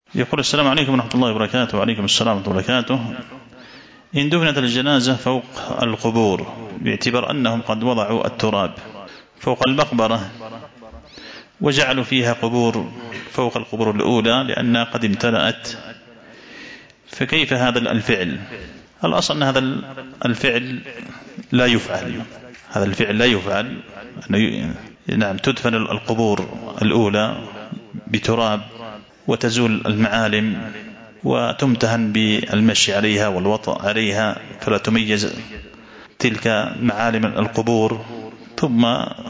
يقول: السلام عليكم ورحمة الله وبركاته. وعليكم السلام ورحمة الله وبركاته. إن دفنت الجنازة فوق القبور باعتبار أنهم قد وضعوا التراب فوق المقبرة وجعلوا فيها قبور فوق القبور الأولى لأنها قد امتلأت، فكيف هذا الفعل؟ الأصل أن هذا الفعل لا يفعل. هذا الفعل لا يفعل. نعم، تدفن القبور الأولى بتراب وتزول المعالم وتمتهن بالمشي عليها والوطأ عليها فلا تميز تلك معالم القبور، ثم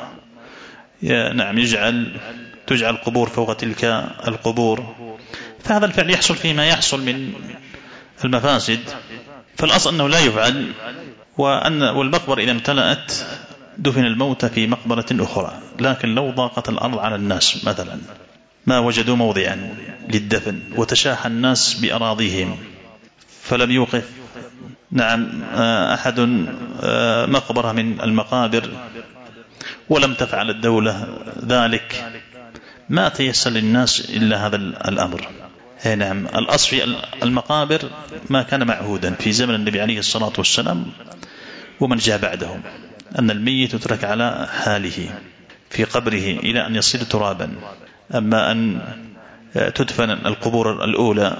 نعم تجعل القبور فوق تلك القبور، فهذا الفعل يحصل فيه ما يحصل من المفاسد، فالأصل أنه لا يفعل. والمقبرة إذا امتلأت دفن الموتى في مقبرة أخرى. لكن لو ضاقت الأرض على الناس مثلا ما وجدوا موضعا للدفن وتشاح الناس بأراضيهم فلم يوقف نعم أحد مقبرة من المقابر ولم تفعل الدولة ذلك، ما تيسر للناس إلا هذا الأمر. نعم، الأصل في المقابر ما كان معهودا في زمن النبي عليه الصلاة والسلام ومن جاء بعدهم، أن الميت يترك على حاله في قبره إلى أن يصير ترابا. أما أن تدفن القبور الأولى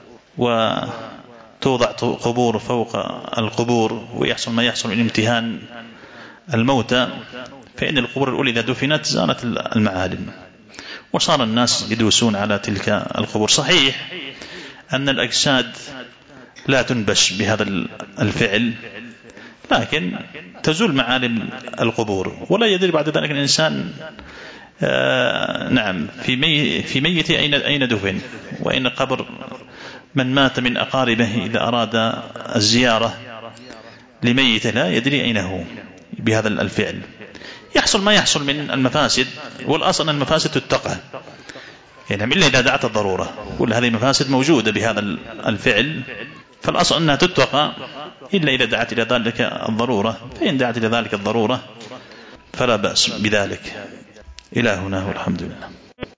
وتوضع قبور فوق القبور ويحصل ما يحصل من امتهان الموتى، فإن القبور الأولى إذا دفنت زالت المعالم وصار الناس يدوسون على تلك القبور. صحيح أن الأجساد لا تنبش بهذا الفعل، لكن تزول معالم القبور، ولا يدري بعد ذلك الإنسان نعم في ميته أين دفن وأين قبر من مات من أقاربه. إذا أراد الزيارة لميته لا يدري أين هو بهذا الفعل، يحصل ما يحصل من المفاسد. والأصل أن المفاسد تتقى يعني إلا إذا دعت الضرورة، كل هذه المفاسد موجودة بهذا الفعل، فالأصل أنها تتقى إلا إذا دعت إلى ذلك الضرورة، فإن دعت إلى ذلك الضرورة فلا بأس بذلك. إلى هنا والحمد لله.